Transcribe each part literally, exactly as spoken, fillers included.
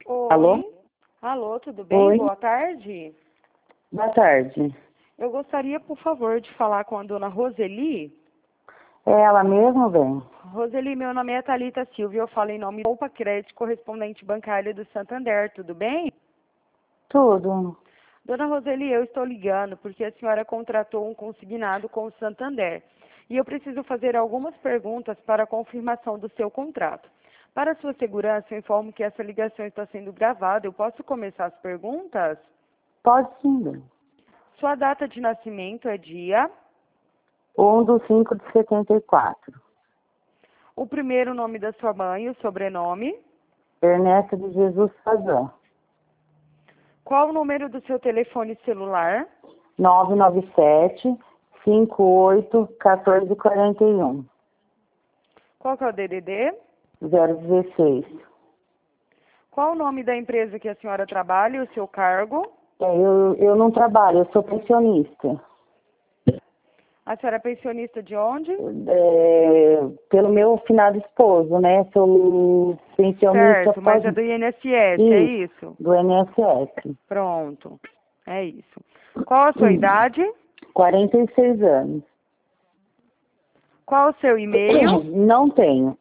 Alô? Oi. Alô, tudo bem? Oi. Boa tarde. Boa tarde. Eu gostaria, por favor, de falar com a dona Roseli. É ela mesmo, bem? Roseli, meu nome é Thalita Silva e eu falo em nome do Opa Crédito, correspondente bancária do Santander, tudo bem? Tudo. Dona Roseli, eu estou ligando porque a senhora contratou um consignado com o Santander e eu preciso fazer algumas perguntas para a confirmação do seu contrato. Para sua segurança, eu informo que essa ligação está sendo gravada. Eu posso começar as perguntas? Pode sim, bem. Sua data de nascimento é dia? um do cinco de setenta e quatro. O primeiro nome da sua mãe, o sobrenome? Ernesto de Jesus Fazan. Qual o número do seu telefone celular? nove nove sete, cinco oito, um quatro quatro um. Qual que é o D D D? zero dezesseis. Qual o nome da empresa que a senhora trabalha e o seu cargo? É, eu, eu não trabalho, eu sou pensionista. A senhora é pensionista de onde? É, pelo meu finado esposo, né? Sou pensionista Certo, mas é pós... do I N S S, é Isso, isso? do I N S S. Pronto, é isso. Qual a sua idade? quarenta e seis anos. Qual o seu e-mail? Não tenho.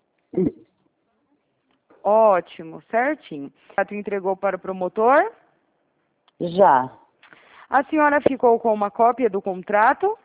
Ótimo, certinho. Tu entregou para o promotor? Já. A senhora ficou com uma cópia do contrato?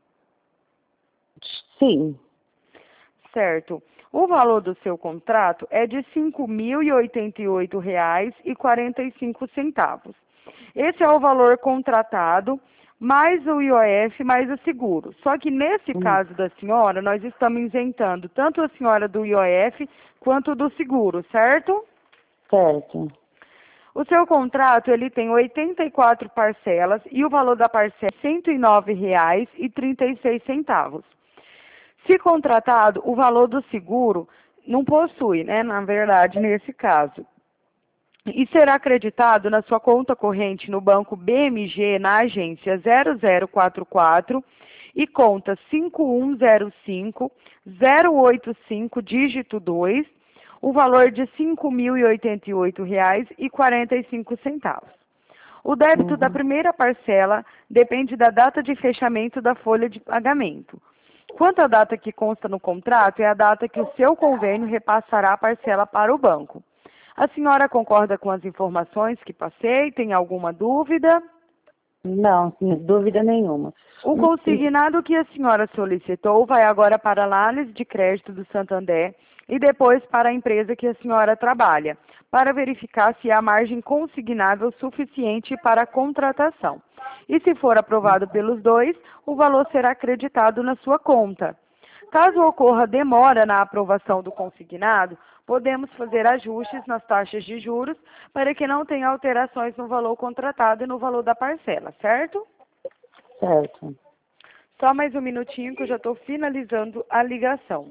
Sim. Certo. O valor do seu contrato é de cinco mil e oitenta e oito reais e quarenta e cinco centavos. Esse é o valor contratado, mais o I O F, mais o seguro. Só que nesse Hum. caso da senhora, nós estamos isentando tanto a senhora do I O F quanto do seguro, certo? Certo. O seu contrato, ele tem oitenta e quatro parcelas e o valor da parcela é cento e nove reais e trinta e seis centavos. Se contratado, o valor do seguro não possui, né, na verdade, nesse caso. E será acreditado na sua conta corrente no banco B M G, na agência zero zero quatro quatro e conta cinco um zero cinco, zero oito cinco, dígito dois, o valor de cinco mil e oitenta e oito reais e quarenta e cinco centavos. O débito Uhum. da primeira parcela depende da data de fechamento da folha de pagamento. Quanto à data que consta no contrato, é a data que o seu convênio repassará a parcela para o banco. A senhora concorda com as informações que passei? Tem alguma dúvida? Não, sem dúvida nenhuma. O consignado que a senhora solicitou vai agora para a análise de crédito do Santander e depois para a empresa que a senhora trabalha, para verificar se há margem consignável suficiente para a contratação. E se for aprovado pelos dois, o valor será acreditado na sua conta. Caso ocorra demora na aprovação do consignado, podemos fazer ajustes nas taxas de juros para que não tenha alterações no valor contratado e no valor da parcela, certo? Certo. Só mais um minutinho que eu já estou finalizando a ligação.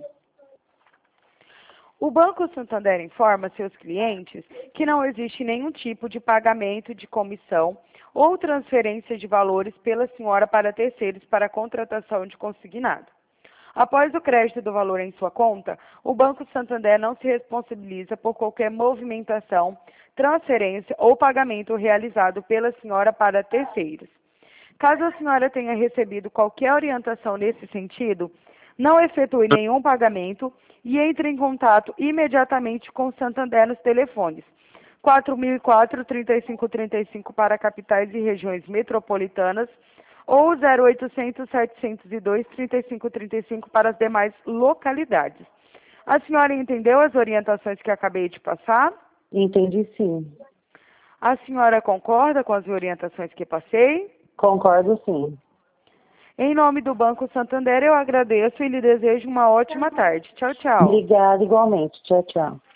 O Banco Santander informa seus clientes que não existe nenhum tipo de pagamento de comissão ou transferência de valores pela senhora para terceiros para a contratação de consignado. Após o crédito do valor em sua conta, o Banco Santander não se responsabiliza por qualquer movimentação, transferência ou pagamento realizado pela senhora para terceiros. Caso a senhora tenha recebido qualquer orientação nesse sentido, não efetue nenhum pagamento e entre em contato imediatamente com o Santander nos telefones quatro mil e quatro, trinta e cinco trinta e cinco para capitais e regiões metropolitanas ou zero oitocentos, setecentos e dois, trinta e cinco trinta e cinco para as demais localidades. A senhora entendeu as orientações que acabei de passar? Entendi, sim. A senhora concorda com as orientações que passei? Concordo, sim. Em nome do Banco Santander, eu agradeço e lhe desejo uma ótima tarde. Tchau, tchau. Obrigada igualmente. Tchau, tchau.